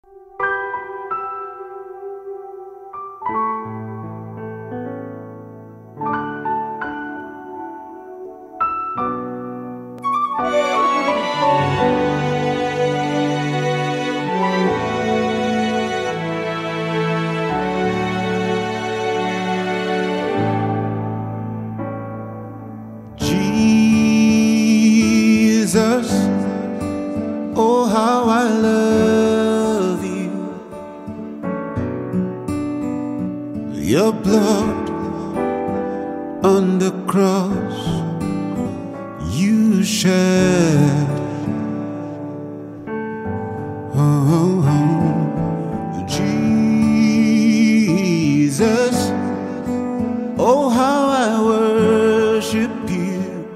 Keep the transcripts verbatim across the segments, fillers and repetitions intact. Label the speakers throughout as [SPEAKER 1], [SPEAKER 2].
[SPEAKER 1] Jesus, oh how I love you. Your blood on the cross you shed. Oh, Jesus, oh how I worship you.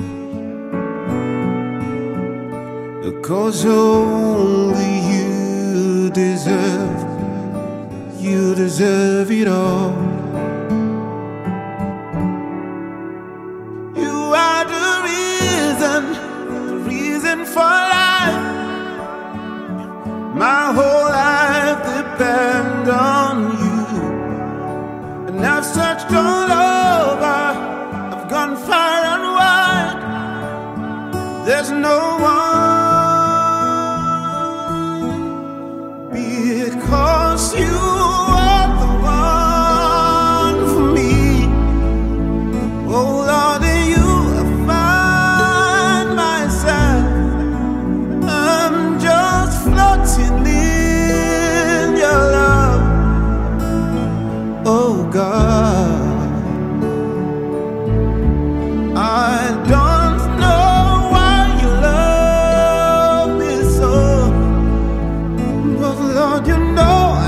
[SPEAKER 1] Because only you deserve, you deserve it all. You are the reason, the reason for life. My whole life depends on you. And I've searched all over, I've gone far and wide. There's no one. Because you are the one for me. Oh Lord, in you I find myself. I'm just floating in your love. Oh God, I don't know why you love me so, but Lord, you know I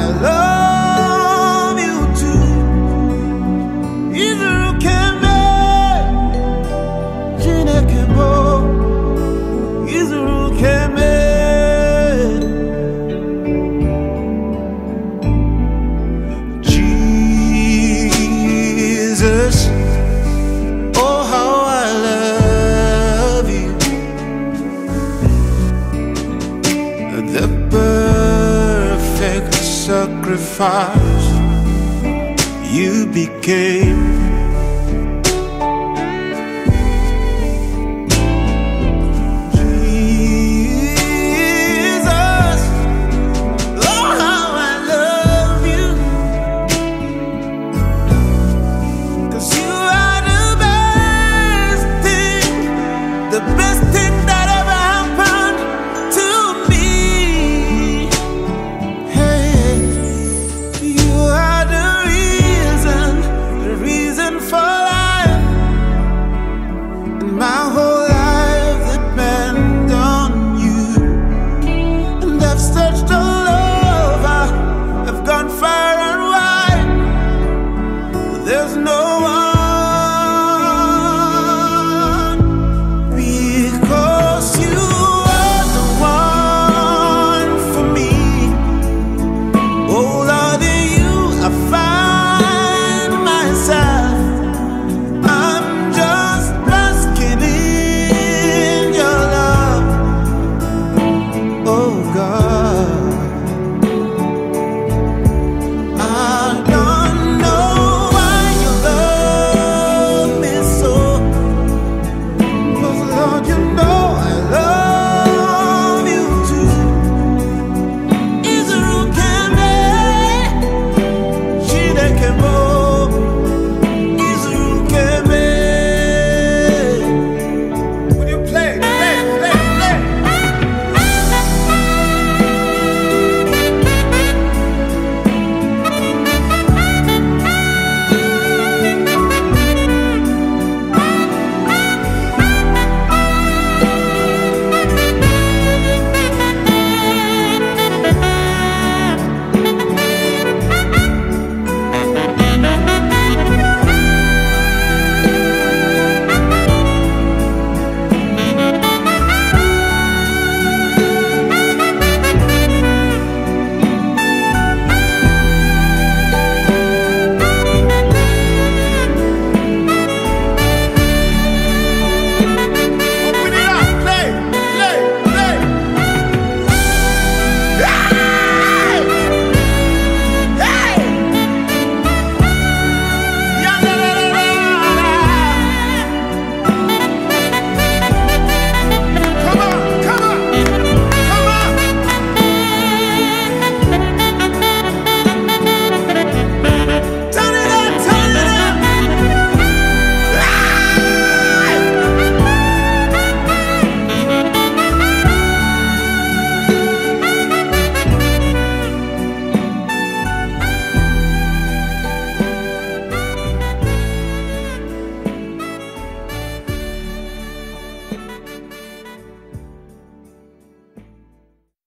[SPEAKER 1] love you too. Izuru keme, Chineke bo, Izuru keme. Jesus, oh how I love you. The perfect sacrifice you became. Jesus, oh how I love you. 'Cause you are the best thing, the best thing that ever happened to me. Hey, you are the reason, the reason for